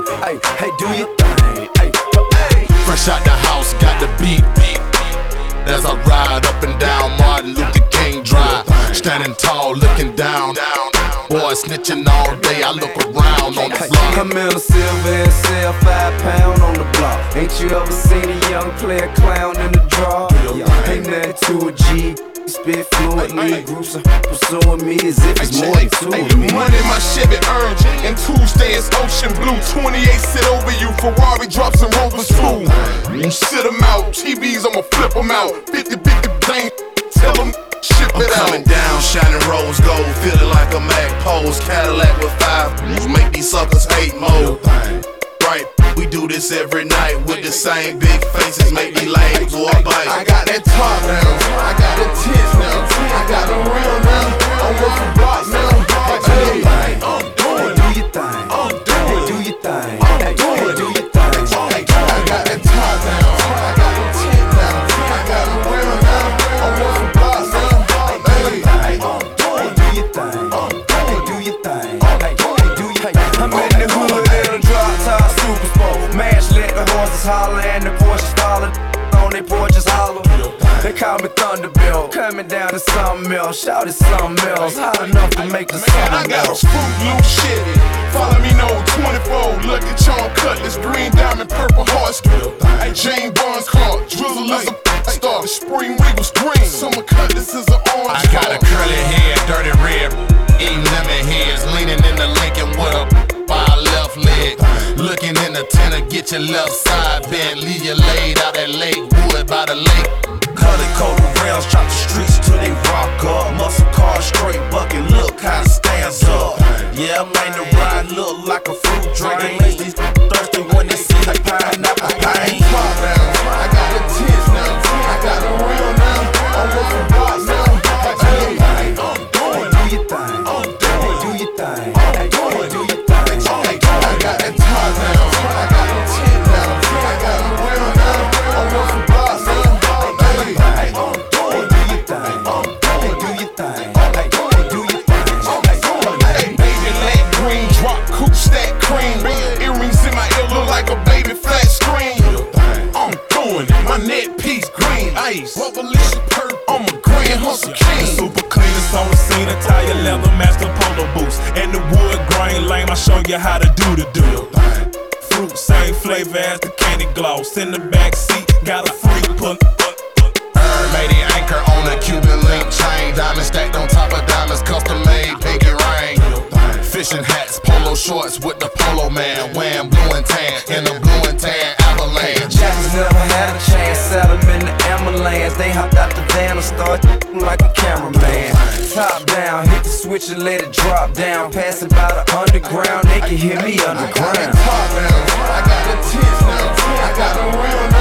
hey, do your thing. Hey. Fresh out the house, got the beat. As I ride up and down Martin Luther King Drive, standing tall, looking down. Boy snitching all day, I look around on the block. I'm in a silver and sell 5 pound on the block. Ain't you ever seen a young player clown in the draw? Ain't nothing to a G. Spit fluently, groups are pursuing me as if it's more than two of me. Money my Chevy earned, and Tuesday is ocean blue. 28 sit over you, Ferrari drops and Rovers too. You sit them out, TVs I'ma flip them out. 50 bang, tell them ship it out. Coming down, shining rose gold, feeling like a Mac pose. Cadillac with 5 blues, make these suckers hate mode. Right, we do this every night with the same big faces, make me lame for a bite. I got that top now, I got the tits now, I got the real now, I'm working blocks now. Hey, I'm doing do your thing. Do your thing. Do your thing. I got that top now, I got the tits now, I got the real now, I'm working blocks now. Hey, Do your thing. Do your thing. I'm in the hood in a drop top super sport. Mash let the horses holler and the Porsches follow. On they porches hollow. They call me Thunderbolt. Coming down to something else. Shout it something else. Hot enough to make the sun I got a melt. Fruit Loop Chevy. Follow me no 24. Look at John Cutlass, green diamond, purple heart skill. Hey, Jane Barnes car, Drizzle is a star. Spring Regal's green, Summer Cutlass is an orange. I got a curly head, dirty red, eating lemon heads, leaning in the Lincoln with a by left leg. Looking in the tenor, get your left side bent, leave you laid out at Lake Wood by the lake. Color coded rails, chop the streets till they rock up. Muscle car, straight bucket, look how it stands up. Yeah, man, the ride look like a fruit drink. Makes these thirsty when they see the pineapple pain. I got the tits now, I got the real now, I'm working blocks now. Hey, I'm doing Do your thing. Do your thing. Do your thing. I got that top now, I got the tits now, I got the real now, I'm working blocks now. Hey, I'm doing Do your thing. Do your thing. Do your thing. baby leg green, drop coupe stack cream. Earrings in my ear look like a baby flat screen. I'm doing it, my neck piece green ice. Revolution purple, I'm a grand hustle king. Super cleanest on the scene, Italian leather, master polo boots. And the wood grain lame, I show you how to do the do. Fruit, same flavor as the candy gloss. In the back seat, got a free pull. Made the anchor on a Cuban link chain, diamond stacked on top of diamonds, custom made, pinky ring. Fishing hats, polo shorts with the polo man, wearing blue and tan in the blue and tan avalanche. Jackers never had a chance, sat them in the ambulance. They hopped out the van and started like a cameraman. Top down, hit the switch and let it drop down. Passing by the underground, they can hear me underground. Top now, I got the tits now, I got the real